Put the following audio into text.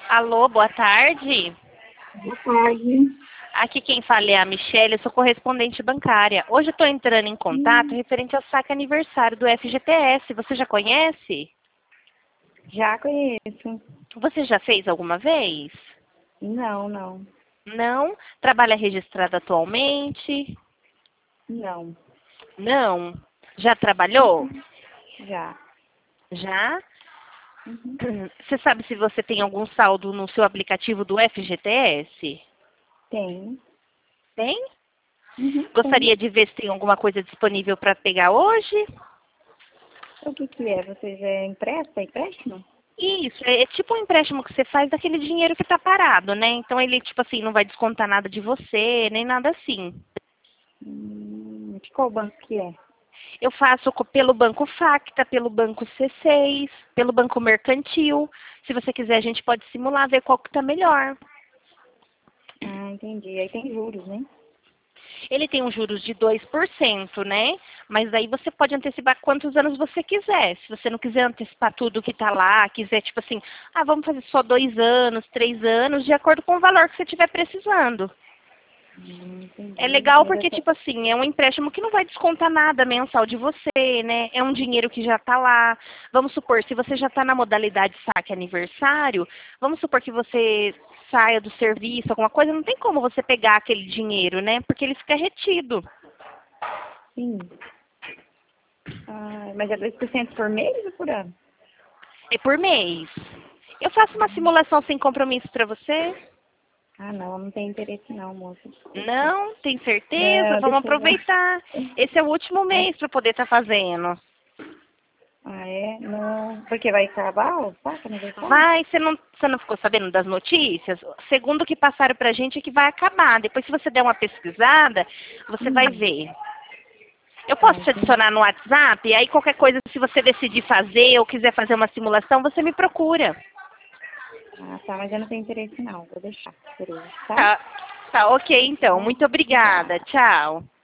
Alô, boa tarde. Boa tarde. Aqui quem fala é a Michelle, eu sou correspondente bancária. Hoje eu estou entrando em contato referente ao saque aniversário do FGTS. Você já conhece? Já conheço. Você já fez alguma vez? Não, não. Não? Trabalha registrado atualmente? Não. Não? Já trabalhou? Já. Já? Uhum. Você sabe se você tem algum saldo no seu aplicativo do FGTS? Tem. Tem? Uhum. Tem. Gostaria de ver se tem alguma coisa disponível para pegar hoje? O que é? Vocês empresta? Empréstimo? Isso, é tipo um empréstimo que você faz daquele dinheiro que tá parado, né? Então ele, tipo assim, não vai descontar nada de você, nem nada assim. De qual banco que é? Eu faço pelo Banco Facta, pelo Banco C6, pelo Banco Mercantil. Se você quiser, a gente pode simular, ver qual que tá melhor. Ah, entendi. Aí tem juros, né? Ele tem um juros de 2%, né? Mas aí você pode antecipar quantos anos você quiser. Se você não quiser antecipar tudo que tá lá, quiser, tipo assim, vamos fazer só 2 anos, 3 anos, de acordo com o valor que você estiver precisando. É Entendi. legal Mas porque, tipo assim, é um empréstimo que não vai descontar nada mensal de você, né? É um dinheiro que já tá lá. Vamos supor, se você já tá na modalidade saque aniversário, vamos supor que você saia do serviço, alguma coisa, não tem como você pegar aquele dinheiro, né? Porque ele fica retido. sim. Ah, mas é 2% por mês ou por ano? É por mês. Eu faço uma simulação sem compromisso para você? Ah, não. Não tem interesse não, moça. Desculpa. Não? Tem certeza? Não, Vamos deixa eu ver. aproveitar. Esse é o último mês para poder estar fazendo. Ah, é? Não. Porque vai acabar o saco aniversário? Vai, você não ficou sabendo das notícias? Segundo o que passaram pra gente é que vai acabar. Depois, se você der uma pesquisada, você vai ver. Eu Ah, posso te entendi. adicionar no WhatsApp, aí qualquer coisa, se você decidir fazer ou quiser fazer uma simulação, você me procura. Ah, tá, mas eu não tenho interesse não, vou deixar por hoje, tá? Tá, tá ok então. Tá? Muito obrigada. Obrigada. Tchau.